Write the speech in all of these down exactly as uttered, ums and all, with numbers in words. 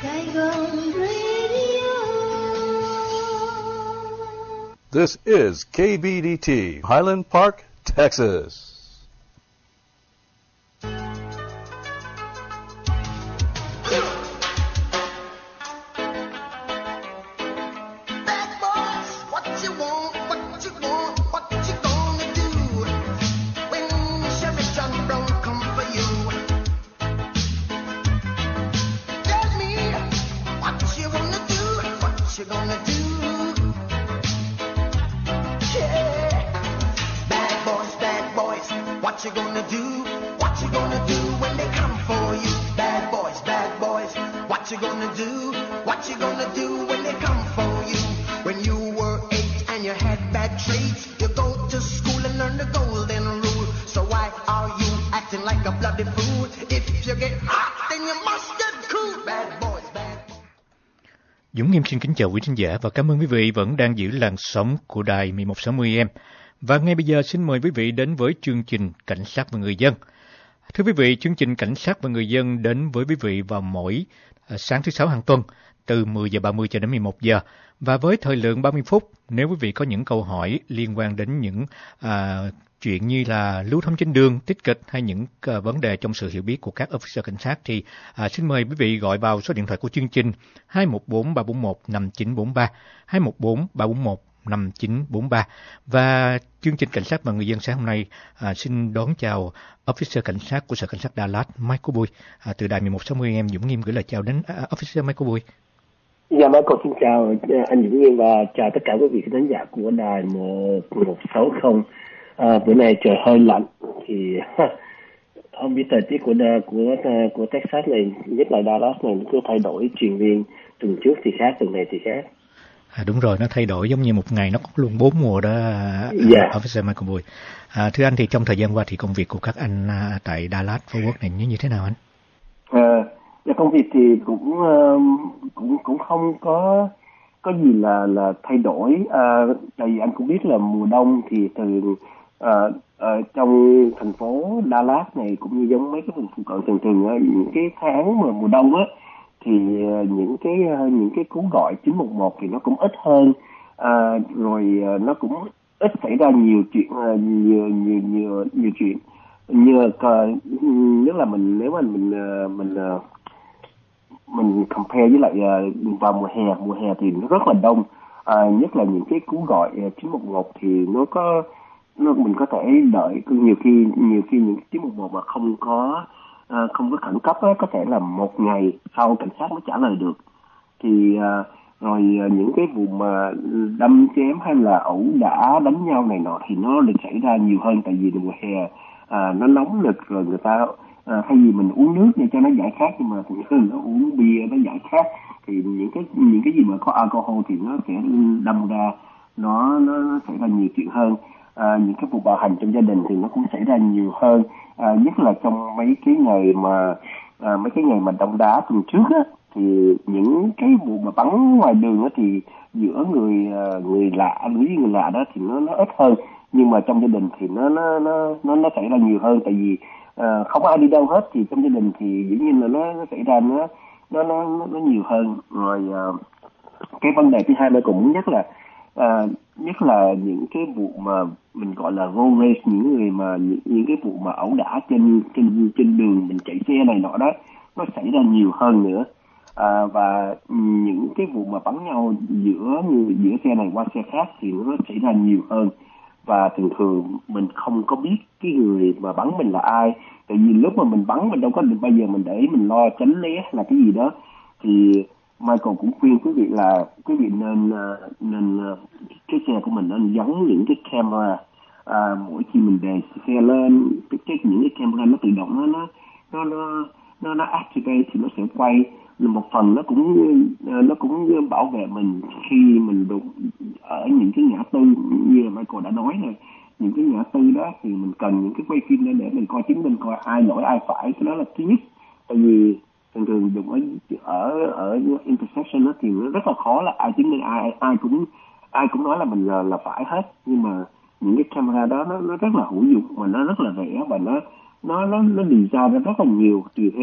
Saigon Radio. This is K B D T, Highland Park, Texas. Dũng Nghiêm xin kính chào quý khán giả và cảm ơn quý vị vẫn đang giữ làn sóng của đài mười một sáu mươi em. Và ngay bây giờ xin mời quý vị đến với chương trình Cảnh sát và người dân. Thưa quý vị, chương trình Cảnh sát và người dân đến với quý vị vào mỗi sáng thứ sáu hàng tuần từ mười giờ ba mươi cho đến mười một giờ. Và với thời lượng ba mươi phút, nếu quý vị có những câu hỏi liên quan đến những à, chuyện như là lưu thông trên đường, tích kịch hay những uh, vấn đề trong sự hiểu biết của các officer cảnh sát thì uh, xin mời quý vị gọi vào số điện thoại của chương trình hai một bốn ba bốn một năm chín bốn ba, hai một bốn ba bốn một năm chín bốn ba. Và chương trình Cảnh sát và người dân sáng hôm nay uh, xin đón chào officer cảnh sát của Sở Cảnh sát Đà Lạt, Michael Bùi. Uh, từ đài mười một sáu mươi em, Dũng Nghiêm gửi lời chào đến uh, officer Michael Bùi. Dạ, Michael xin chào anh Dũng Nghiêm và chào tất cả quý vị khán giả của đài mười một sáu mươi. À, bữa nay trời hơi lạnh thì không biết thời tiết của của của Texas này, nhất là Dallas này, nó cứ thay đổi, truyền viên tuần trước thì khác, tuần này thì khác. À, đúng rồi, nó thay đổi giống như một ngày nó có luôn bốn mùa đó. Yeah. Officer Michael Bùi. À, thưa anh, thì trong thời gian qua thì công việc của các anh à, tại Dallas Fort Worth này như như thế nào anh? À, công việc thì cũng cũng cũng không có có gì là là thay đổi. À, tại vì anh cũng biết là mùa đông thì từ ở uh, uh, trong thành phố Dallas này cũng như giống mấy cái vùng phụ cận thường thường uh, những cái tháng mà mùa đông á thì uh, những cái uh, những cái cú gọi chín một một thì nó cũng ít hơn, uh, rồi uh, nó cũng ít xảy ra nhiều chuyện uh, nhiều nhiều nhiều nhiều chuyện như uh, nếu là mình nếu mà mình uh, mình uh, mình compare với lại uh, vào mùa hè mùa hè thì nó rất là đông, uh, nhất là những cái cú gọi uh, chín một một thì nó có nó mình có thể đợi nhiều khi nhiều khi những chín một một mà không có uh, không có khẩn cấp á, có thể là một ngày sau cảnh sát mới trả lời được. Thì uh, rồi uh, những cái vụ mà đâm chém hay là ẩu đả đánh nhau này nọ thì nó được xảy ra nhiều hơn, tại vì mùa hè uh, nó nóng nực, rồi người ta uh, thay vì mình uống nước để cho nó giải khát nhưng mà thường nó uống bia nó giải khát, thì những cái những cái gì mà có alcohol thì nó sẽ đâm ra nó nó, nó xảy ra nhiều chuyện hơn. À, những cái vụ bạo hành trong gia đình thì nó cũng xảy ra nhiều hơn, à, nhất là trong mấy cái ngày mà à, mấy cái ngày mà đông đá tuần trước á, thì những cái vụ mà bắn ngoài đường á thì giữa người người lạ với người lạ đó thì nó nó ít hơn, nhưng mà trong gia đình thì nó nó nó nó, nó xảy ra nhiều hơn, tại vì à, không ai đi đâu hết thì trong gia đình thì dĩ nhiên là nó, nó xảy ra nó nó nó nó nhiều hơn. Rồi à, cái vấn đề thứ hai tôi cũng muốn nhắc là À, nhất là những cái vụ mà mình gọi là road race, những người mà những, những cái vụ mà ẩu đả trên trên trên đường mình chạy xe này nọ đó, nó xảy ra nhiều hơn nữa. À, và những cái vụ mà bắn nhau giữa người giữa xe này qua xe khác thì nó xảy ra nhiều hơn, và thường thường mình không có biết cái người mà bắn mình là ai, tại vì lúc mà mình bắn mình đâu có được bây giờ mình để mình lo tránh né là cái gì đó. Thì Michael cũng khuyên quý vị là quý vị nên nên cái xe của mình nên gắn những cái camera, à, mỗi khi mình đề xe lên, cái, cái những cái camera nó tự động nó nó nó nó nó, nó activate thì nó sẽ quay. Một phần nó cũng nó cũng bảo vệ mình khi mình đụng ở những cái ngã tư như là Michael đã nói rồi, những cái ngã tư đó thì mình cần những cái quay phim để để mình coi chứng minh coi ai lỗi ai phải. Cái đó là thứ nhất, tại vì thường thường dùng ở ở ở intersection đó thì nó rất là khó là ai chứng minh ai ai cũng ai cũng nói là mình là, là phải hết, nhưng mà những cái camera đó nó nó rất là hữu dụng mà nó rất là rẻ, và nó nó nó nó design ra rất là nhiều tùy theo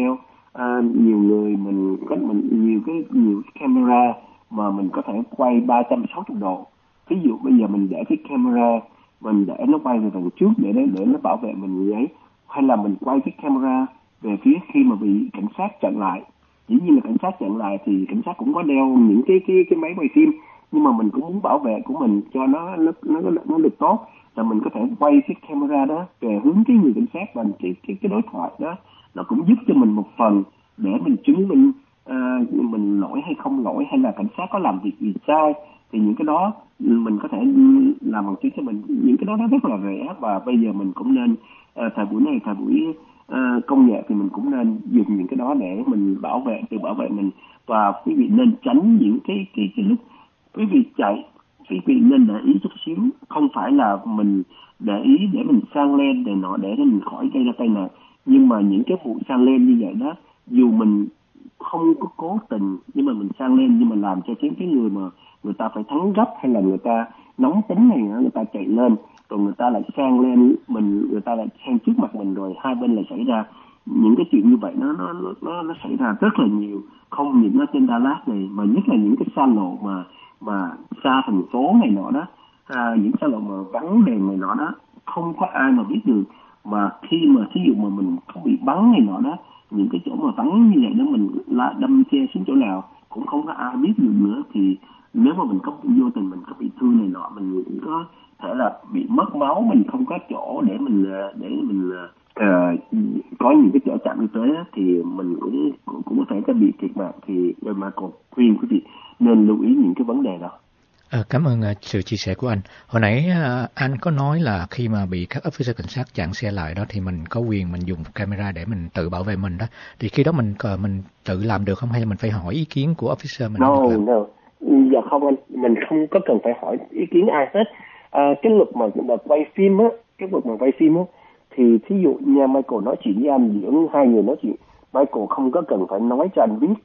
à, nhiều người mình có mình nhiều cái nhiều cái camera mà mình có thể quay ba trăm sáu mươi độ. Ví dụ bây giờ mình để cái camera mình để nó quay về đằng trước để để để nó bảo vệ mình như ấy, hay là mình quay cái camera về phía khi mà bị cảnh sát chặn lại. Dĩ nhiên là cảnh sát chặn lại thì cảnh sát cũng có đeo những cái cái cái máy quay phim, nhưng mà mình cũng muốn bảo vệ của mình cho nó nó nó nó được tốt, là mình có thể quay cái camera đó về hướng cái người cảnh sát và cái cái cái đối thoại đó, nó cũng giúp cho mình một phần để mình chứng minh uh, mình lỗi hay không lỗi, hay là cảnh sát có làm việc gì sai, thì những cái đó mình có thể làm bằng chứng cho mình. Những cái đó nó rất là rẻ, và bây giờ mình cũng nên uh, thời buổi này thời buổi uh, công nghệ thì mình cũng nên dùng những cái đó để mình bảo vệ tự bảo vệ mình. Và quý vị nên tránh những cái cái cái lúc quý vị chạy, quý vị nên để ý chút xíu, không phải là mình để ý để mình sang lên để nọ để mình khỏi gây ra tai nạn, nhưng mà những cái vụ sang lên như vậy đó, dù mình không có cố tình nhưng mà mình sang lên nhưng mà làm cho chính cái người mà người ta phải thắng gấp, hay là người ta nóng tính này người ta chạy lên rồi người ta lại sang lên mình, người ta lại sang trước mặt mình, rồi hai bên lại xảy ra những cái chuyện như vậy. Nó nó nó nó xảy ra rất là nhiều, không những ở trên Dallas này mà nhất là những cái xa lộ mà mà xa thành phố này nọ đó, à, những xa lộ mà vắng đèn này nọ đó, không có ai mà biết được. Mà khi mà thí dụ mà mình không bị bắn này nọ đó, những cái chỗ mà vắng như vậy đó, mình là đâm xe xuống chỗ nào cũng không có ai biết được nữa, thì nếu mà mình có vô tình mình có bị thương này nọ, mình cũng có thể là bị mất máu, mình không có chỗ để mình để mình uh, có những cái chỗ trạm y tế á, thì mình cũng cũng, cũng có thể có bị thiệt mạng. Thì mà còn khuyên quý vị nên lưu ý những cái vấn đề đó. À, cảm ơn uh, sự chia sẻ của anh. Hồi nãy uh, anh có nói là khi mà bị các officer cảnh sát chặn xe lại đó thì mình có quyền mình dùng camera để mình tự bảo vệ mình đó. Thì khi đó mình uh, mình tự làm được không, hay là mình phải hỏi ý kiến của officer mình? No, no. Dạ không anh, mình không có cần phải hỏi ý kiến ai hết. À, cái luật mà, mà quay phim á, cái luật mà quay phim á, thì thí dụ nha, Michael nói chuyện với anh, giữa hai người nói chuyện, Michael không có cần phải nói cho anh biết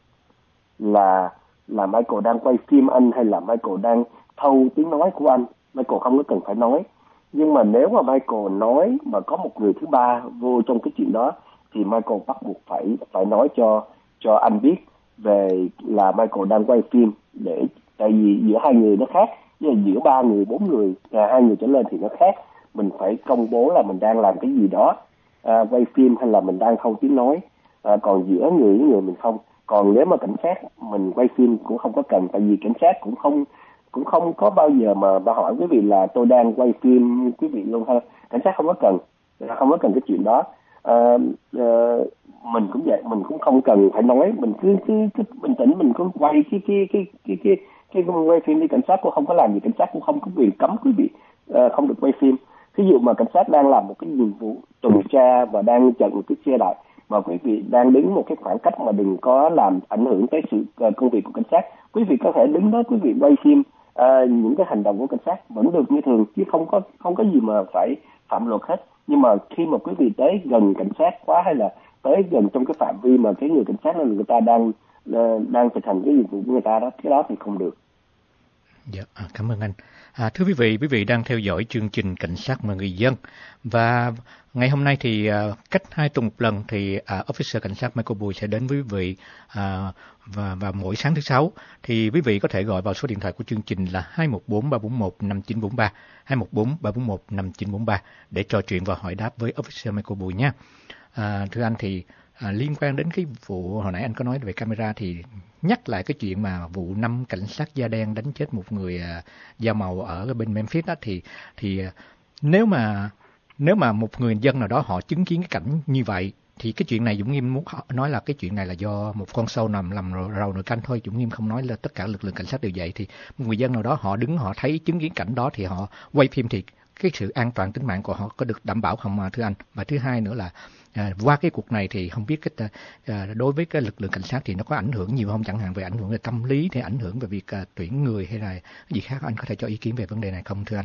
là là Michael đang quay phim anh hay là Michael đang thâu tiếng nói của anh. Michael không có cần phải nói. Nhưng mà nếu mà Michael nói mà có một người thứ ba vô trong cái chuyện đó, thì Michael bắt buộc phải phải nói cho cho anh biết về là Michael đang quay phim, để tại vì giữa hai người nó khác, với giữa ba người, bốn người, à, hai người trở lên thì nó khác. Mình phải công bố là mình đang làm cái gì đó, à, quay phim hay là mình đang thâu tiếng nói. À, còn giữa người với người mình không. Còn nếu mà cảnh sát mình quay phim cũng không có cần, tại vì cảnh sát cũng không cũng không có bao giờ mà bà hỏi quý vị là tôi đang quay phim quý vị luôn ha. Cảnh sát không có cần, không có cần cái chuyện đó. À, à, mình cũng vậy, mình cũng không cần phải nói, mình cứ cứ, cứ bình tĩnh, mình cứ quay cái cái cái cái cái cái, cái quay phim đi. Cảnh sát cũng không có làm gì, cảnh sát cũng không có quyền cấm quý vị uh, không được quay phim. Ví dụ mà cảnh sát đang làm một cái nhiệm vụ tuần tra và đang chặn một cái xe lại, mà quý vị đang đứng một cái khoảng cách mà đừng có làm ảnh hưởng tới sự uh, công việc của cảnh sát, quý vị có thể đứng đó quý vị quay phim uh, những cái hành động của cảnh sát vẫn được như thường, chứ không có không có gì mà phải phạm luật hết. Nhưng mà khi mà quý vị tới gần cảnh sát quá, hay là tới gần trong cái phạm vi mà cái người cảnh sát là người ta đang uh, đang thực hành cái nhiệm vụ của người ta đó, cái đó thì không được. Dạ, à, cảm ơn anh. À, thưa quý vị, quý vị đang theo dõi chương trình Cảnh sát và Người dân, và ngày hôm nay thì à, cách hai tuần một lần thì à, Officer Cảnh sát Michael Bùi sẽ đến với quý vị, à, và, và mỗi sáng thứ sáu thì quý vị có thể gọi vào số điện thoại của chương trình là hai một bốn ba bốn một năm chín bốn ba, hai một bốn ba bốn một năm chín bốn ba để trò chuyện và hỏi đáp với Officer Michael Bùi nha. À, thưa anh, thì À, liên quan đến cái vụ hồi nãy anh có nói về camera, thì nhắc lại cái chuyện mà vụ năm cảnh sát da đen đánh chết một người à, da màu ở bên Memphis đó, thì thì nếu mà nếu mà một người dân nào đó họ chứng kiến cái cảnh như vậy, thì cái chuyện này Dũng Nghiêm muốn nói là cái chuyện này là do một con sâu nằm làm rầu nồi canh thôi. Dũng Nghiêm không nói là tất cả lực lượng cảnh sát đều vậy. Thì một người dân nào đó họ đứng, họ thấy chứng kiến cảnh đó thì họ quay phim, thì cái sự an toàn tính mạng của họ có được đảm bảo không mà thưa anh? Và thứ hai nữa là à, qua cái cuộc này thì không biết cái à, đối với cái lực lượng cảnh sát thì nó có ảnh hưởng nhiều không, chẳng hạn về ảnh hưởng về tâm lý, thì ảnh hưởng về việc à, tuyển người hay là gì khác, anh có thể cho ý kiến về vấn đề này không thưa anh?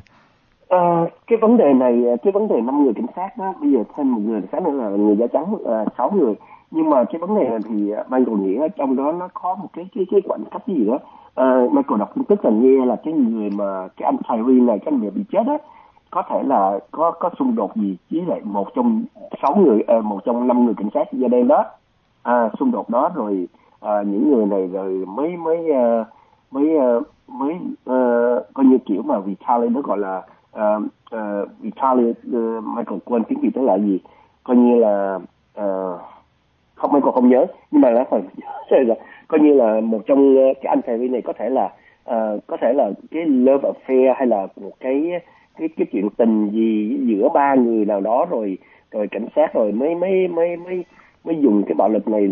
À, cái vấn đề này, cái vấn đề năm người cảnh sát đó, bây giờ thêm một người cảnh sát nữa là người da trắng, à, sáu người. Nhưng mà cái vấn đề này thì Michael nghĩ ở trong đó nó có một cái cái cái khoảnh khắc gì đó. À, Michael đọc tin tức là nghe là cái người mà cái anh Tyree này, cái người bị chết á, có thể là có có xung đột gì với lại một trong sáu người, uh, một trong năm người cảnh sát da đen đó. à, xung đột đó rồi à, những người này rồi mới mới uh, mới uh, mới uh, coi như kiểu mà retaliate, nó gọi là uh, uh, retaliate. uh, Michael quên tiếng Việt đó là gì, coi như là uh, không Michael không nhớ, nhưng mà là phải coi như là một trong cái anh thầy này có thể là uh, có thể là cái love affair hay là một cái cái cái chuyện tình gì giữa ba người nào đó, rồi rồi cảnh sát rồi mới mới mới mới mới dùng cái bạo lực này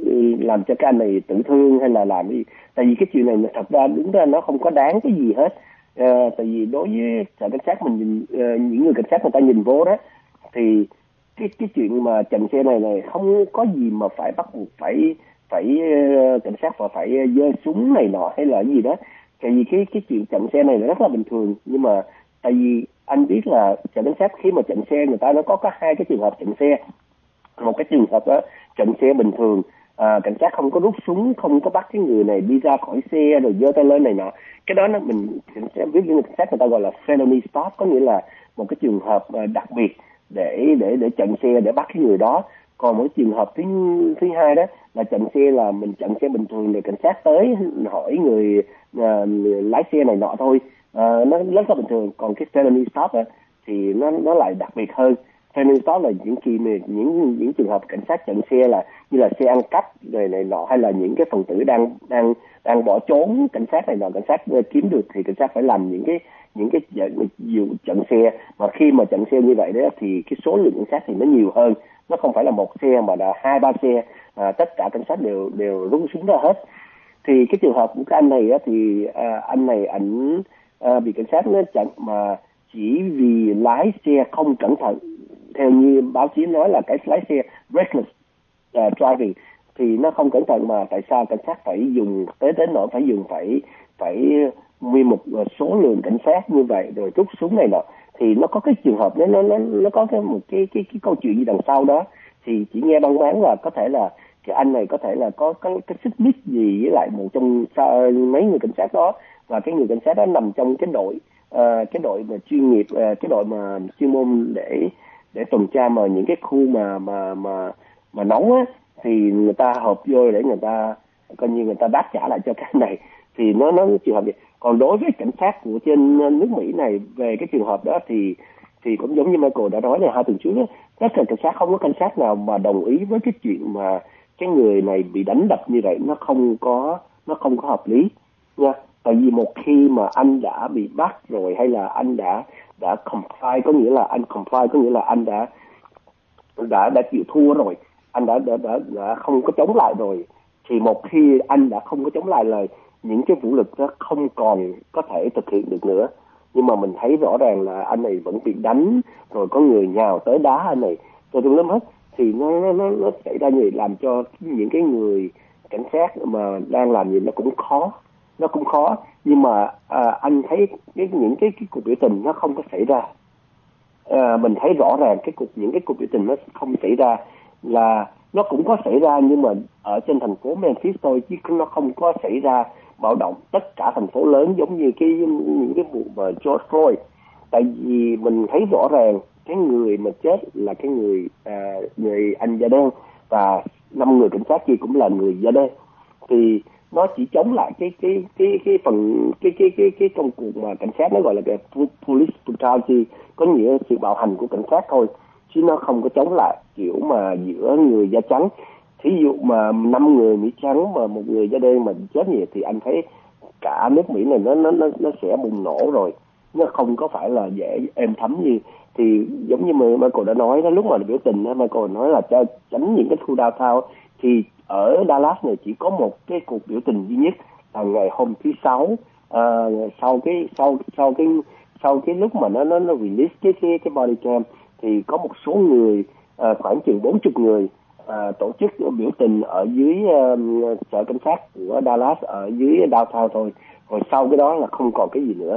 làm cho cái anh này tự thương hay là làm gì. Tại vì cái chuyện này thật ra đúng ra nó không có đáng cái gì hết. À, tại vì đối với sở cảnh sát mình nhìn, uh, những người cảnh sát người ta nhìn vô đó thì cái cái chuyện mà chặn xe này này không có gì mà phải bắt buộc phải phải uh, cảnh sát phải phải giơ súng này nọ hay là gì đó. Tại vì cái cái chuyện chặn xe này là rất là bình thường, nhưng mà tại vì anh biết là sở cảnh sát khi mà chặn xe người ta nó có có hai cái trường hợp chặn xe. Một cái trường hợp đó chặn xe bình thường, à, cảnh sát không có rút súng, không có bắt cái người này đi ra khỏi xe rồi giơ tay lên này nọ, cái đó nó mình cảnh sát biết những cảnh sát người ta gọi là felony stop, có nghĩa là một cái trường hợp đặc biệt để để để chặn xe để bắt cái người đó. Còn một trường hợp thứ thứ hai đó là chặn xe là mình chặn xe bình thường, rồi cảnh sát tới hỏi người, à, người lái xe này nọ thôi, à, nó rất là bình thường. Còn cái felony stop đó, thì nó nó lại đặc biệt hơn. Felony stop là những khi mà những những trường hợp cảnh sát chặn xe là như là xe ăn cắp này này nọ, hay là những cái phần tử đang đang đang bỏ trốn cảnh sát này nọ, cảnh sát kiếm được thì cảnh sát phải làm những cái những cái vụ chặn xe. Mà khi mà chặn xe như vậy đó thì cái số lượng cảnh sát thì nó nhiều hơn, nó không phải là một xe mà là hai ba xe, à, tất cả cảnh sát đều đều rút súng ra hết. Thì cái trường hợp của cái anh này á, thì à, anh này ảnh à, bị cảnh sát nó chặn mà chỉ vì lái xe không cẩn thận, theo như báo chí nói là cái lái xe reckless uh, driving, thì nó không cẩn thận mà tại sao cảnh sát phải dùng tới đến nỗi phải dùng phải phải nguyên một số lượng cảnh sát như vậy rồi rút súng này nọ. Thì nó có cái trường hợp nó nó nó nó có cái một cái cái cái câu chuyện gì đằng sau đó. Thì chỉ nghe băng bán là có thể là cái anh này có thể là có cái cái xích mích gì với lại một trong mấy người cảnh sát đó, và cái người cảnh sát đó nằm trong cái đội uh, cái đội mà chuyên nghiệp, uh, cái đội mà chuyên môn để để tuần tra mà những cái khu mà mà mà mà nóng á, thì người ta hợp vô để người ta coi như người ta đáp trả lại cho cái này. Thì nó nó trường hợp vậy. Còn đối với cảnh sát của trên nước Mỹ này về cái trường hợp đó thì thì cũng giống như Michael đã nói này hai tuần trước đó, các cảnh sát không có cảnh sát nào mà đồng ý với cái chuyện mà cái người này bị đánh đập như vậy, nó không có nó không có hợp lý nha. Tại vì một khi mà anh đã bị bắt rồi, hay là anh đã đã comply, có nghĩa là anh comply có nghĩa là anh đã đã đã chịu thua rồi, anh đã đã đã, đã không có chống lại rồi, thì một khi anh đã không có chống lại lời, những cái vũ lực đó không còn có thể thực hiện được nữa. Nhưng mà mình thấy rõ ràng là anh này vẫn bị đánh, rồi có người nhào tới đá anh này rồi tùm lum hết, thì nó nó nó xảy ra như vậy, làm cho những cái người cảnh sát mà đang làm gì nó cũng khó, nó cũng khó. Nhưng mà à, anh thấy cái những cái cái cuộc biểu tình nó không có xảy ra. À, mình thấy rõ ràng cái cuộc những cái cuộc biểu tình nó không xảy ra, là nó cũng có xảy ra nhưng mà ở trên thành phố Memphis thôi, chứ nó không có xảy ra bạo động tất cả thành phố lớn giống như cái những cái vụ mà George Floyd. Tại vì mình thấy rõ ràng cái người mà chết là cái người à, người anh da đen, và năm người cảnh sát kia cũng là người da đen, thì nó chỉ chống lại cái cái cái cái phần cái cái cái cái công cuộc mà cảnh sát nó gọi là cái police brutality, có nghĩa sự bạo hành của cảnh sát thôi, chứ nó không có chống lại kiểu mà giữa người da trắng. Thí dụ mà năm người Mỹ trắng mà một người da đen mà chết như vậy thì anh thấy cả nước Mỹ này nó nó nó nó sẽ bùng nổ rồi, nó không có phải là dễ êm thấm như. Thì giống như mà Michael đã nói đó, lúc mà biểu tình đó, Michael nói là cho tránh những cái khu downtown, thì ở Dallas này chỉ có một cái cuộc biểu tình duy nhất là ngày hôm thứ sáu, uh, sau cái sau sau cái sau cái lúc mà nó nó nó release cái cái cái body cam, thì có một số người uh, khoảng chừng bốn mươi người uh, tổ chức biểu tình ở dưới uh, sở cảnh sát của Dallas ở dưới downtown thôi. Rồi sau cái đó là không còn cái gì nữa.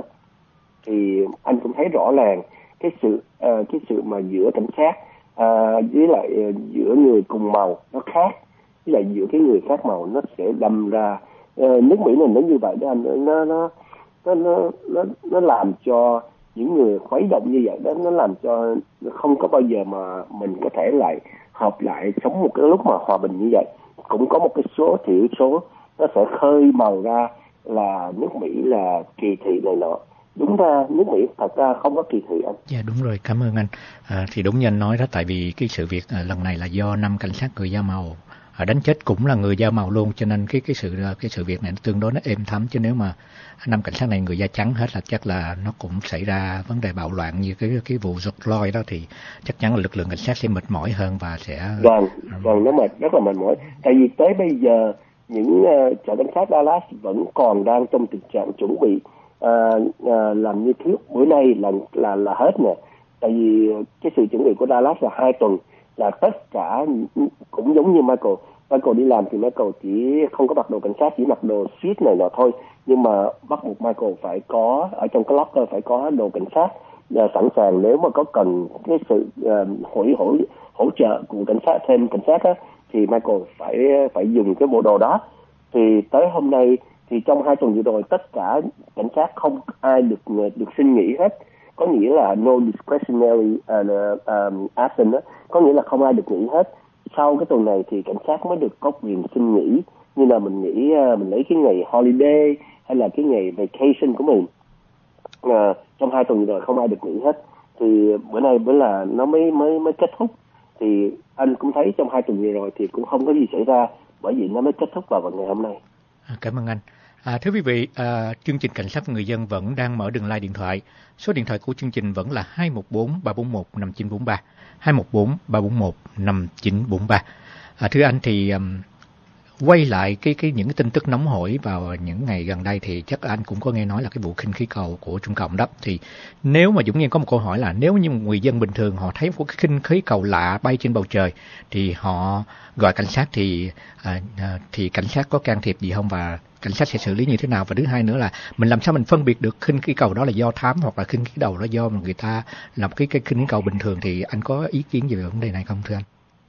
Thì anh cũng thấy rõ ràng cái sự uh, cái sự mà giữa cảnh sát uh, với lại uh, giữa người cùng màu nó khác, với lại giữa cái người khác màu nó sẽ đâm ra uh, nước Mỹ này nó như vậy đó anh, nó nó nó nó nó nó làm cho những người khuấy động như vậy đó, nó làm cho không có bao giờ mà mình có thể lại hợp lại sống một cái lúc mà hòa bình như vậy. cũng có một cái số thiểu số nó sẽ khơi màu ra là nước Mỹ là kỳ thị này nọ. Đúng ra nước Mỹ thật ra không có kỳ thị anh. Dạ đúng rồi, cảm ơn anh. À, thì đúng như anh nói đó, tại vì cái sự việc à, lần này là do năm cảnh sát người da màu à, đánh chết cũng là người da màu luôn, cho nên cái cái sự cái sự việc này nó tương đối nó êm thấm, chứ nếu mà năm cảnh sát này người da trắng hết là chắc là nó cũng xảy ra vấn đề bạo loạn như cái cái vụ George Floyd đó, thì chắc chắn là lực lượng cảnh sát sẽ mệt mỏi hơn và sẽ vâng vâng nó mệt rất là mệt mỏi. Tại vì tới bây giờ những uh, trại cảnh sát Dallas vẫn còn đang trong tình trạng chuẩn bị uh, uh, làm như trước. Bữa nay là là là hết nè. Tại vì cái sự chuẩn bị của Dallas là hai tuần, là tất cả cũng giống như Michael. Michael đi làm thì Michael chỉ không có mặc đồ cảnh sát, chỉ mặc đồ suit này nọ thôi. Nhưng mà bắt buộc Michael phải có ở trong cái locker phải có đồ cảnh sát uh, sẵn sàng nếu mà có cần cái sự uh, hỗ hỗ hỗ trợ của cảnh sát, thêm cảnh sát á, thì Michael phải phải dùng cái bộ đồ đó. Thì tới hôm nay thì trong hai tuần vừa rồi tất cả cảnh sát không ai được được xin nghỉ hết, có nghĩa là no discretionary uh, um, action đó, có nghĩa là không ai được nghỉ hết. Sau cái tuần này thì cảnh sát mới được có quyền xin nghỉ, như là mình nghỉ uh, mình lấy cái ngày holiday hay là cái ngày vacation của mình. Uh, trong hai tuần vừa rồi không ai được nghỉ hết, thì bữa nay bữa là nó mới mới mới kết thúc. Thì anh cũng thấy trong hai tuần vừa rồi thì cũng không có gì xảy ra, bởi vì nó mới kết thúc vào ngày hôm nay. À, cảm ơn anh. À, thưa quý vị, à, chương trình Cảnh sát và Người dân vẫn đang mở đường line điện thoại. Số điện thoại của chương trình vẫn là hai một bốn ba bốn một năm chín bốn ba, hai một bốn ba bốn một năm chín bốn ba. À, thưa anh thì um, quay lại cái cái những cái tin tức nóng hổi vào những ngày gần đây thì chắc anh cũng có nghe nói là cái vụ khinh khí cầu của Trung Cộng đó. Thì nếu mà Dũng Nhiên có một câu hỏi là nếu như một người dân bình thường họ thấy một cái khinh khí cầu lạ bay trên bầu trời thì họ gọi cảnh sát thì à, à, thì cảnh sát có can thiệp gì không, và cảnh sát sẽ xử lý như thế nào? Và thứ hai nữa là mình làm sao mình phân biệt được khinh khí cầu đó là do thám hoặc là khinh khí cầu đó do người ta làm cái cái khinh khí cầu bình thường, thì anh có ý kiến gì về vấn đề này không thưa anh?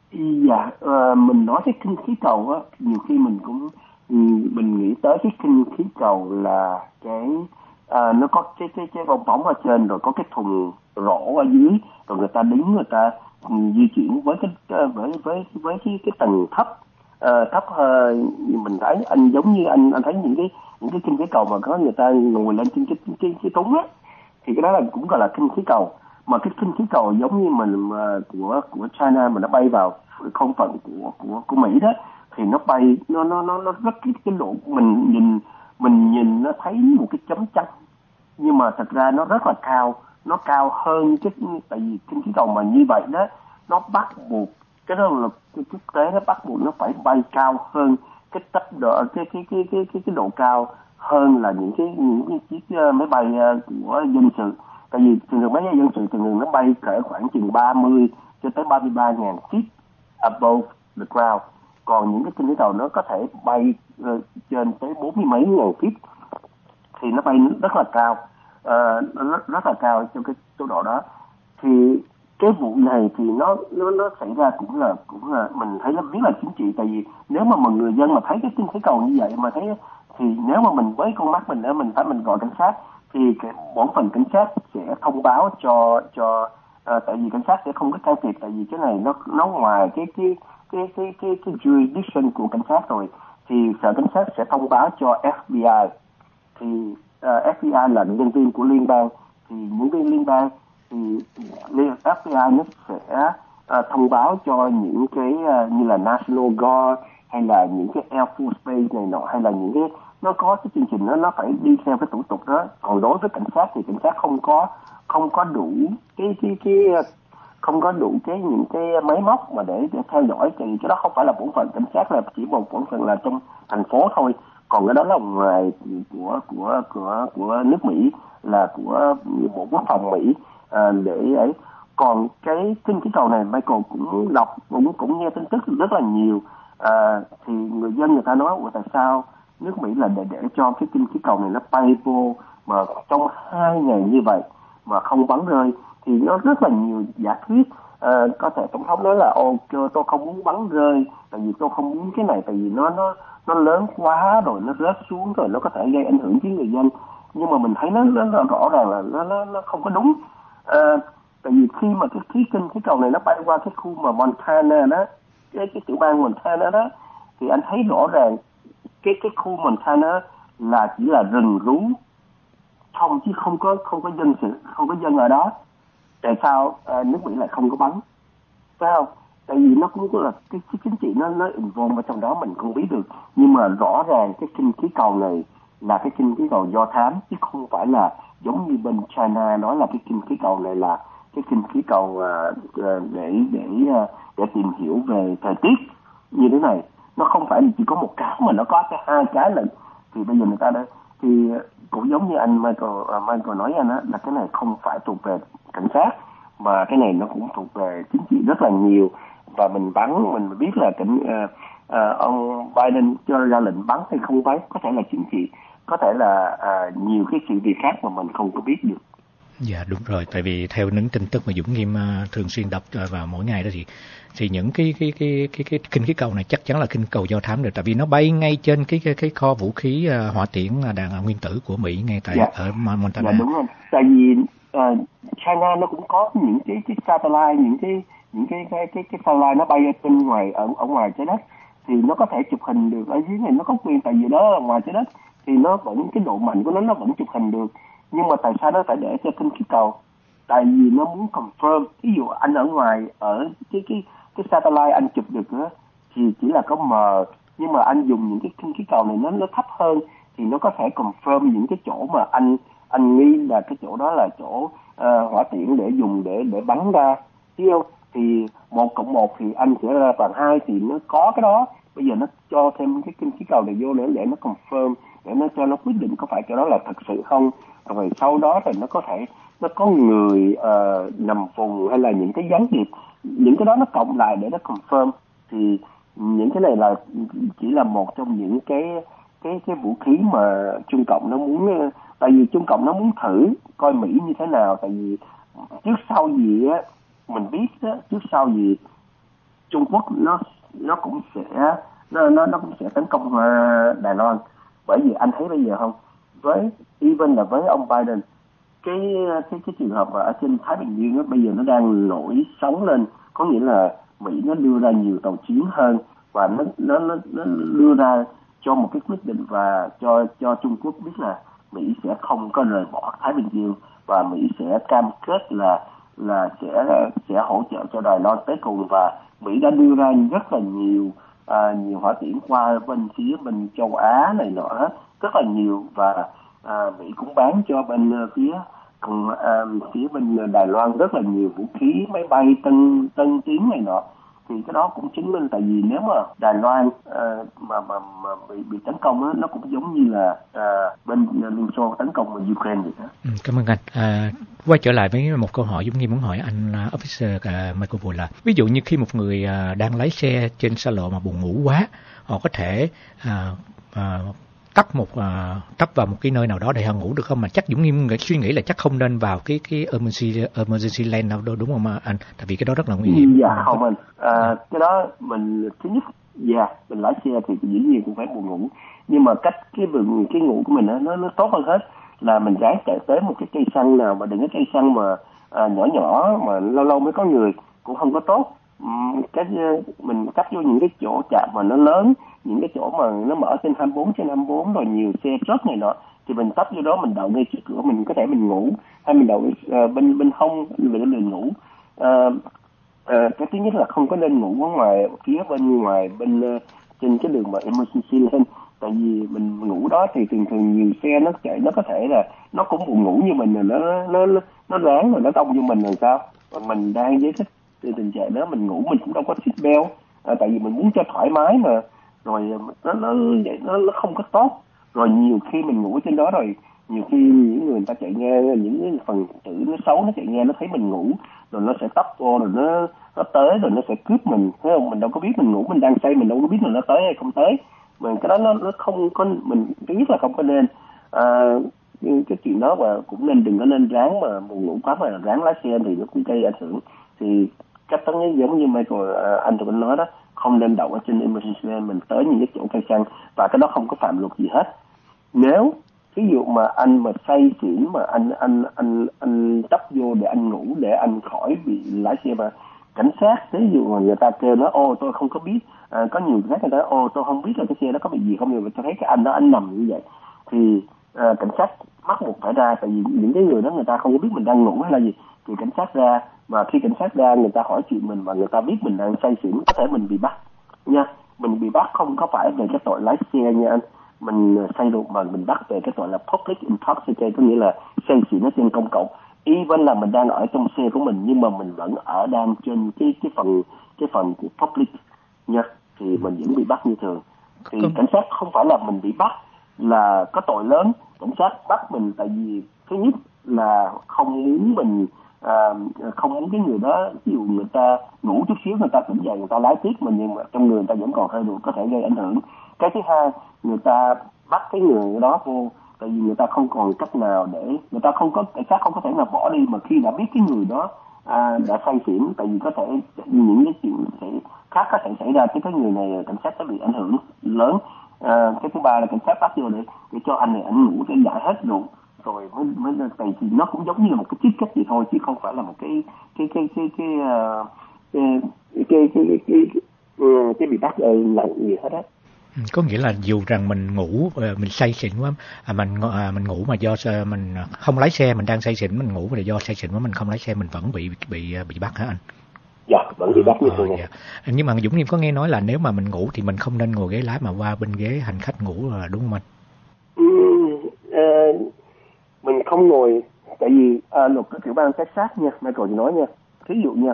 Dạ, uh, mình nói cái khinh khí cầu á, nhiều khi mình cũng mình nghĩ tới cái khinh khí cầu là cái uh, nó có cái cái cái bong bóng ở trên, rồi có cái thùng rổ ở dưới, rồi người ta đứng người ta um, di chuyển với cái uh, với với với cái cái tầng thấp uh, thấp uh, mình thấy anh giống như anh anh thấy những cái những cái khinh khí cầu mà có người ta ngồi lên trên cái cái cái túng á, thì cái đó là cũng gọi là khinh khí cầu. Mà cái khinh khí cầu giống như mình mà của của China mà nó bay vào không phận của của của Mỹ đó, thì nó bay nó nó nó nó rất cái cái độ mình nhìn mình nhìn nó thấy một cái chấm trắng, nhưng mà thật ra nó rất là cao, nó cao hơn cái, tại vì khinh khí cầu mà như vậy đó nó bắt buộc cái đó là cái quốc tế nó bắt buộc nó phải bay cao hơn cái tốc độ cái cái cái cái cái cái độ cao hơn là những cái những cái chiếc máy bay của dân sự. Tại vì thường thường máy bay dân sự thường thường nó bay cỡ khoảng chừng ba mươi cho tới ba mươi ba ngàn feet above the ground, còn những cái khinh khí cầu nó có thể bay uh, trên tới bốn mươi mấy ngàn feet, thì nó bay rất là cao, uh, rất, rất là cao trong cái tốc độ đó. Thì cái vụ này thì nó nó nó xảy ra cũng là cũng là mình thấy nó rất là chính trị. Tại vì nếu mà một người dân mà thấy cái khinh khí cầu như vậy mà thấy, thì nếu mà mình với con mắt mình nữa mình phải mình gọi cảnh sát, thì cái bổn phận cảnh sát sẽ thông báo cho cho à, tại vì cảnh sát sẽ không có can thiệp, tại vì cái này nó nó ngoài cái cái cái cái cái cái jurisdiction của cảnh sát rồi, thì sở cảnh sát sẽ thông báo cho ép bê i. Thì uh, ép bê i là nhân viên của liên bang, thì những viên liên bang thì ép bê i nó sẽ uh, thông báo cho những cái uh, như là National Guard hay là những cái Air Force Base này nọ, hay là những cái nó có cái chương trình đó, nó phải đi theo cái thủ tục đó. Còn đối với cảnh sát thì cảnh sát không có không có đủ cái cái cái không có đủ cái những cái máy móc mà để, để theo dõi, thì cái đó không phải là bổn phận cảnh sát, là chỉ một bổn phận là trong thành phố thôi. Còn cái đó là ngoài của của của của nước Mỹ, là của Bộ Quốc phòng Mỹ à, để ấy. Còn cái khinh khí cầu này Michael cũng đọc cũng cũng nghe tin tức rất là nhiều, à, thì người dân người ta nói tại sao nước Mỹ là để để cho cái khinh khí cầu này nó bay vô mà trong hai ngày như vậy mà không bắn rơi, thì nó rất là nhiều giả thuyết. À, có thể tổng thống nói là ô tôi không muốn bắn rơi, tại vì tôi không muốn cái này, tại vì nó nó nó lớn quá rồi nó rớt xuống rồi nó có thể gây ảnh hưởng với người dân. Nhưng mà mình thấy nó, nó rõ ràng là nó nó nó không có đúng. À, tại vì khi mà cái khí khinh khí cầu này nó bay qua cái khu mà Montana đó, cái cái tiểu bang Montana đó, thì anh thấy rõ ràng cái cái khu Montana là chỉ là rừng rú không, chứ không có không có dân sự, không có dân ở đó. Tại sao à, nước Mỹ lại không có bắn, phải không? Tại vì nó cũng có là cái, cái chính trị nó nó involve ở trong đó, mình không biết được. Nhưng mà rõ ràng cái khinh khí cầu này là cái khinh khí cầu do thám, chứ không phải là giống như bên China nói là cái khinh khí cầu này là cái khinh khí cầu uh, để để uh, để tìm hiểu về thời tiết như thế này. Nó không phải chỉ có một cái mà nó có cái hai cái lần. Thì bây giờ người ta đã thì cũng giống như anh Michael uh, Michael nói anh á, là cái này không phải thuộc về cảnh sát, mà cái này nó cũng thuộc về chính trị rất là nhiều. Và mình bắn, mình biết là cảnh uh, uh, ông Biden cho ra lệnh bắn hay không bắn, có thể là chính trị, có thể là uh, nhiều cái sự việc khác mà mình không có biết được. Dạ đúng rồi, tại vì theo những tin tức mà Dũng Nghiêm uh, thường xuyên đọc uh, vào mỗi ngày đó thì thì những cái cái cái cái cái khinh khí cầu này chắc chắn là khinh cầu do thám rồi, tại vì nó bay ngay trên cái cái cái kho vũ khí uh, hỏa tiễn đạn nguyên tử của Mỹ ngay tại dạ. ở Montana. Dạ đúng rồi, tại vì uh, China nó cũng có những cái cái satellite, những cái những cái cái cái cái satellite nó bay ở trên ngoài ở ở ngoài trái đất, thì nó có thể chụp hình được ở dưới này, nó có quyền, tại vì đó ở ngoài trái đất thì nó vẫn, cái độ mạnh của nó nó vẫn chụp hình được. Nhưng mà tại sao nó phải để cho khinh khí cầu? Tại vì nó muốn confirm, ví dụ anh ở ngoài ở cái cái cái satellite anh chụp được nữa thì chỉ là có mờ, nhưng mà anh dùng những cái khinh khí cầu này nó nó thấp hơn thì nó có thể confirm những cái chỗ mà anh anh nghĩ là cái chỗ đó là chỗ uh, hỏa tiễn để dùng để để bắn ra, hiểu không? Thì một cộng một thì anh sẽ ra bằng hai, thì nó có cái đó. Bây giờ nó cho thêm cái khinh khí cầu này vô nữa để nó confirm, để nó cho nó quyết định có phải cái đó là thật sự không. Rồi sau đó thì nó có thể nó có người uh, nằm vùng hay là những cái gián điệp, những cái đó nó cộng lại để nó confirm. Thì những cái này là chỉ là một trong những cái cái cái vũ khí mà Trung Cộng nó muốn, tại vì Trung Cộng nó muốn thử coi Mỹ như thế nào. Tại vì trước sau gì á, mình biết á, trước sau gì Trung Quốc nó nó cũng sẽ nó nó nó cũng sẽ tấn công uh, Đài Loan. Bởi vì anh thấy bây giờ không, với even là với ông Biden, cái cái cái trường hợp ở trên Thái Bình Dương đó, bây giờ nó đang nổi sóng lên, có nghĩa là Mỹ nó đưa ra nhiều tàu chiến hơn, và nó nó nó, nó đưa ra cho một cái quyết định và cho cho Trung Quốc biết là Mỹ sẽ không có rời bỏ Thái Bình Dương, và Mỹ sẽ cam kết là là sẽ sẽ hỗ trợ cho Đài Loan tới cùng. Và Mỹ đã đưa ra rất là nhiều à, nhiều hỏa tiễn qua bên phía bên châu Á này nọ hết, rất là nhiều. Và à, Mỹ cũng bán cho bên phía còn à, phía bên Đài Loan rất là nhiều vũ khí, máy bay tân tân tiến này nọ. Thì cái đó cũng chứng minh, tại vì nếu mà Đài Loan à, mà mà mà bị bị tấn công á, nó cũng giống như là à, bên Liên Xô tấn công vào Ukraine vậy đó. Ừ, cảm ơn anh. À, quay trở lại với một câu hỏi Dũng Nghiêm muốn hỏi anh uh, Officer uh, Michael Wood là, ví dụ như khi một người uh, đang lái xe trên xa lộ mà buồn ngủ quá, họ có thể uh, uh, tấp một uh, tấp vào một cái nơi nào đó để họ ngủ được không? Mà chắc Dũng Nghiêm suy nghĩ là chắc không nên vào cái cái emergency emergency lane nào đâu, đúng không anh? Tại vì cái đó rất là nguy hiểm. Dạ không anh, à, cái đó mình thứ nhất, dạ mình lái xe thì dĩ nhiên cũng phải buồn ngủ, nhưng mà cách cái vườn cái ngủ của mình đó, nó nó tốt hơn hết là mình ráng chạy tới một cái cây xăng nào, mà đừng cái cây xăng mà à, nhỏ nhỏ mà lâu lâu mới có người, cũng không có tốt. Uhm, cái mình cắt vô những cái chỗ chạm mà nó lớn, những cái chỗ mà nó mở trên hai mươi bốn trên hai mươi bốn rồi nhiều xe truck này nọ, thì mình tấp vô đó, mình đậu ngay trước cửa, mình có thể mình ngủ, hay mình đậu uh, bên bên hông về để mình ngủ. Uh, uh, cái thứ nhất là không có nên ngủ ở ngoài phía bên ngoài bên uh, trên cái đường mà emergency lane, tại vì mình ngủ đó thì thường thường nhiều xe nó chạy, nó có thể là nó cũng buồn ngủ như mình, là nó nó nó ráng rồi nó tông vô mình, làm sao mà mình đang với cái tình trạng đó mình ngủ, mình cũng đâu có seat belt, à, tại vì mình muốn cho thoải mái mà, rồi nó nó nó nó không có tốt. Rồi nhiều khi mình ngủ trên đó, rồi nhiều khi những người ta chạy ngang, những cái phần tử nó xấu nó chạy ngang, nó thấy mình ngủ rồi nó sẽ tấp vô, rồi nó nó tới rồi nó sẽ cướp mình, thấy không? Mình đâu có biết mình ngủ, mình đang say, mình đâu có biết là nó tới hay không tới. Mà cái đó nó nó không có, mình thứ nhất là không có nên à, cái chuyện đó, và cũng nên đừng có nên ráng mà buồn ngủ quá, mà ráng lái xe thì nó cũng gây ảnh hưởng. Thì chắc chắn giống như Michael uh, anh tụi mình nói đó, không nên đậu ở trên emergency lane, mình tới những cái chỗ cây xăng, và cái đó không có phạm luật gì hết. Nếu ví dụ mà anh mà say xỉn mà anh anh anh anh tấp vô để anh ngủ, để anh khỏi bị lái xe, mà cảnh sát ví dụ mà người ta kêu nó ô tôi không có biết À, có nhiều khách người ta nói, ô tôi không biết là cái xe đó có bị gì không, nhưng mà tôi thấy cái anh đó anh nằm như vậy thì à, cảnh sát bắt buộc phải ra, tại vì những cái người đó người ta không có biết mình đang ngủ hay là gì, thì cảnh sát ra, mà khi cảnh sát ra người ta hỏi chuyện mình và người ta biết mình đang say xỉn, có thể mình bị bắt nha. Mình bị bắt không có phải về cái tội lái xe nha anh, mình say rượu mà mình bắt về cái tội là public intoxication, có nghĩa là say xỉn ở trên công cộng. Even là mình đang ở trong xe của mình nhưng mà mình vẫn ở đang trên cái cái phần cái phần của public nha, thì mình vẫn bị bắt như thường. Thì cảnh sát không phải là mình bị bắt là có tội lớn, cảnh sát bắt mình tại vì thứ nhất là không muốn mình à, không muốn cái người đó, ví dụ người ta ngủ chút xíu người ta tỉnh dậy người ta lái tiếp mình nhưng mà trong người người ta vẫn còn hơi rượu, có thể gây ảnh hưởng. Cái thứ hai, người ta bắt cái người đó vô tại vì người ta không còn cách nào để người ta không có cảnh sát không có thể nào bỏ đi mà khi đã biết cái người đó à, đã say xỉn, tại vì có thể những cái chuyện sẽ khác có thể xảy ra cái cái người này cảnh sát sẽ bị ảnh hưởng lớn. À, cái thứ ba là cảnh sát bắt vô để để cho anh này anh ngủ để giải hết rượu rồi mới mới tại vì nó cũng giống như là một cái chiết chất gì thôi chứ không phải là một cái cái cái cái cái cái cái cái cái, cái, cái, cái, cái bị bắt là gì hết á. Có nghĩa là dù rằng mình ngủ mình say xỉn quá à, mình à, mình ngủ mà do mình không lái xe, mình đang say xỉn mình ngủ mà do say xỉn quá mình không lái xe mình vẫn bị bị bị bắt hả anh? Dạ, vẫn bị bắt như thường. Dạ. Nhưng mà Dũng Nghiêm có nghe nói là nếu mà mình ngủ thì mình không nên ngồi ghế lái mà qua bên ghế hành khách ngủ là đúng không anh? Ừ, uh, mình không ngồi tại vì uh, luật của tiểu bang Texas nha, Michael nói nha, thí dụ nha,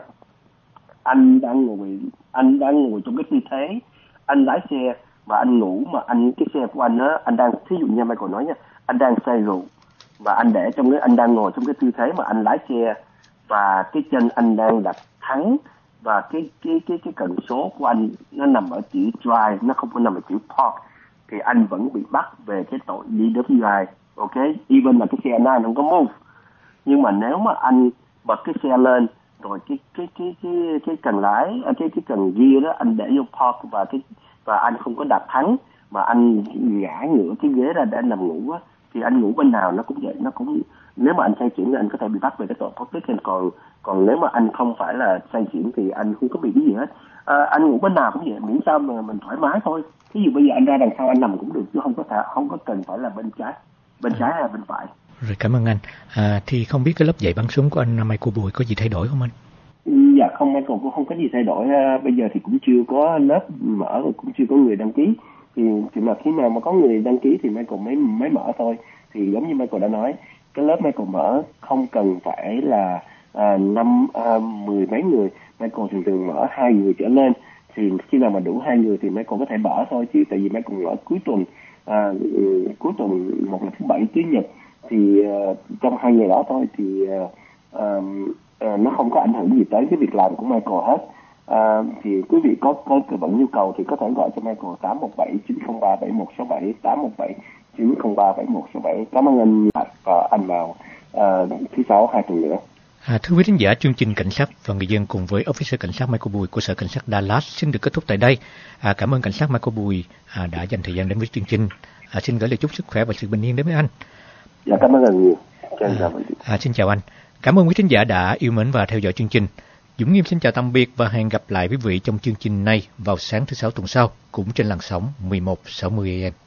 anh đang ngồi anh đang ngồi trong cái tư thế anh lái xe mà anh ngủ mà anh cái xe của anh á, anh đang thí dụ nha Michael nói nha, anh đang say rượu và anh để trong cái anh đang ngồi trong cái tư thế mà anh lái xe và cái chân anh đang đặt thắng và cái cái cái cái cần số của anh nó nằm ở chữ drive, nó không có nằm ở chữ park, thì anh vẫn bị bắt về cái tội đê vê i. Ok, even là cái xe anh không có move, nhưng mà nếu mà anh bật cái xe lên rồi cái cái cái cái cái cần lái cái cái cần gear đó anh để vô park và cái và anh không có đặt thắng mà anh ngã ngửa cái ghế ra để anh nằm ngủ á, thì anh ngủ bên nào nó cũng vậy, nó cũng nếu mà anh say xỉn thì anh có thể bị bắt về cái tội public, còn còn nếu mà anh không phải là say xỉn thì anh không có bị cái gì hết. À, anh ngủ bên nào cũng vậy, miễn sao mà mình thoải mái thôi. Ví dụ bây giờ anh ra đằng sau anh nằm cũng được chứ không có thể không có cần phải là bên trái bên trái hay là bên phải. Rồi, cảm ơn anh. À, thì không biết cái lớp dạy bắn súng của anh Michael Bùi có gì thay đổi không anh? Dạ không, Michael cũng không có gì thay đổi. À, bây giờ thì cũng chưa có lớp mở, cũng chưa có người đăng ký. Thì chỉ là khi nào mà có người đăng ký thì Michael mới mới mở thôi. Thì giống như Michael đã nói, cái lớp Michael mở không cần phải là à, năm à, mười mấy người. Michael thường thường mở hai người trở lên. Thì khi nào mà đủ hai người thì Michael có thể mở thôi, chứ tại vì Michael mở cuối tuần, à, cuối tuần một là thứ bảy chủ nhật, thì uh, trong hai ngày đó thôi thì uh, uh, uh, nó không có ảnh hưởng gì tới cái việc làm của Michael hết. Uh, thì quý vị có có cơ bản nhu cầu thì có thể gọi cho Michael tám một bảy chín không ba bảy một sáu bảy tám một bảy chín không ba bảy một sáu bảy. Cảm ơn anh và anh vào uh, thứ sáu hai tuần nữa. À, thưa quý thính giả, chương trình Cảnh sát và người dân cùng với Officer Cảnh sát Michael Bùi của Sở Cảnh sát Dallas xin được kết thúc tại đây. À, cảm ơn Cảnh sát Michael Bùi à, đã dành thời gian đến với chương trình. À, xin gửi lời chúc sức khỏe và sự bình yên đến với anh. Dạ, cảm ơn anh nhiều. À, à, xin chào anh. Cảm ơn quý thính giả đã yêu mến và theo dõi chương trình. Dũng Nghiêm xin chào tạm biệt và hẹn gặp lại quý vị trong chương trình này vào sáng thứ sáu tuần sau, cũng trên làn sóng mười một sáu mươi A M.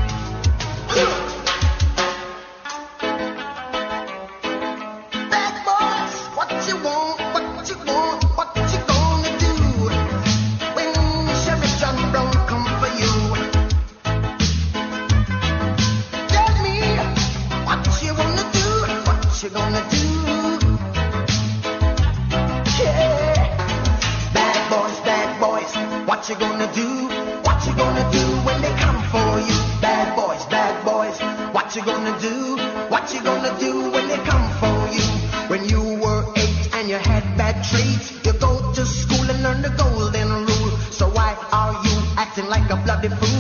What you gonna do? What you gonna do when they come for you? Bad boys, bad boys. What you gonna do? What you gonna do when they come for you? When you were eight and you had bad traits, you go to school and learn the golden rule. So why are you acting like a bloody fool?